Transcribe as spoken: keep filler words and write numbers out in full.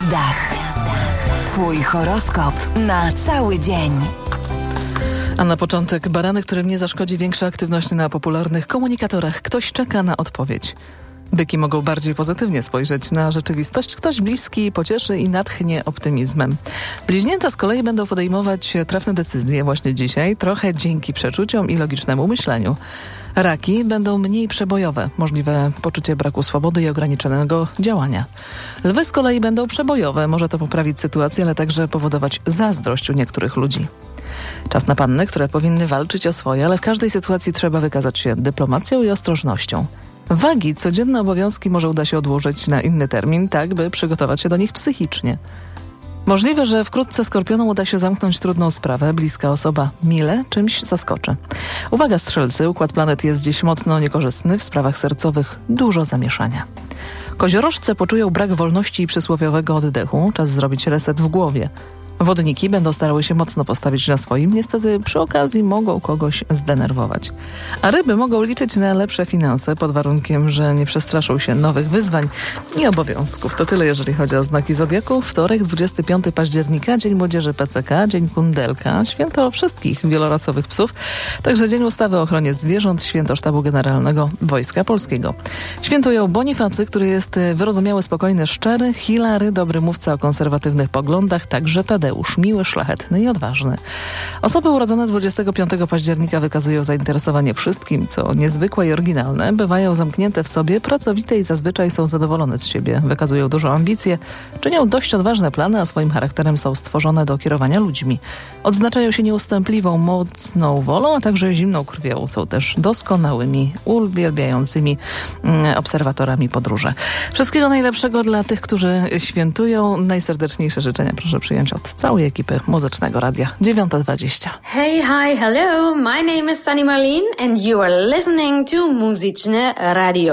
gwiazdach. Twój horoskop na cały dzień. A na początek barany, którym nie zaszkodzi większa aktywność na popularnych komunikatorach. Ktoś czeka na odpowiedź. Byki mogą bardziej pozytywnie spojrzeć na rzeczywistość. Ktoś bliski pocieszy i natchnie optymizmem. Bliźnięta z kolei będą podejmować trafne decyzje właśnie dzisiaj, trochę dzięki przeczuciom i logicznemu myśleniu. Raki będą mniej przebojowe, możliwe poczucie braku swobody i ograniczonego działania. Lwy z kolei będą przebojowe, może to poprawić sytuację, ale także powodować zazdrość u niektórych ludzi. Czas na panny, które powinny walczyć o swoje, ale w każdej sytuacji trzeba wykazać się dyplomacją i ostrożnością. Wagi, codzienne obowiązki może uda się odłożyć na inny termin, tak by przygotować się do nich psychicznie. Możliwe, że wkrótce Skorpionom uda się zamknąć trudną sprawę. Bliska osoba mile czymś zaskoczy. Uwaga strzelcy, układ planet jest dziś mocno niekorzystny. W sprawach sercowych dużo zamieszania. Koziorożce poczują brak wolności i przysłowiowego oddechu. Czas zrobić reset w głowie. Wodniki będą starały się mocno postawić na swoim. Niestety przy okazji mogą kogoś zdenerwować. A ryby mogą liczyć na lepsze finanse pod warunkiem, że nie przestraszą się nowych wyzwań i obowiązków. To tyle, jeżeli chodzi o znaki zodiaku. Wtorek, dwudziestego piątego października, Dzień Młodzieży P C K, Dzień Kundelka, święto wszystkich wielorasowych psów, także Dzień Ustawy o ochronie zwierząt, święto Sztabu Generalnego Wojska Polskiego. Świętują Bonifacy, który jest wyrozumiały, spokojny, szczery, Hilary, dobry mówca o konserwatywnych poglądach, także Tadeusz. Miły, szlachetny i odważny. Osoby urodzone dwudziestego piątego października wykazują zainteresowanie wszystkim, co niezwykłe i oryginalne. Bywają zamknięte w sobie, pracowite i zazwyczaj są zadowolone z siebie. Wykazują dużą ambicję, czynią dość odważne plany, a swoim charakterem są stworzone do kierowania ludźmi. Odznaczają się nieustępliwą, mocną wolą, a także zimną krwią. Są też doskonałymi, uwielbiającymi mm, obserwatorami podróży. Wszystkiego najlepszego dla tych, którzy świętują. Najserdeczniejsze życzenia proszę przyjąć od całej ekipy Muzycznego Radia. dziewiąta dwadzieścia. Hey, hi, hello. My name is Sunny Marlene and you are listening to Muzyczne Radio.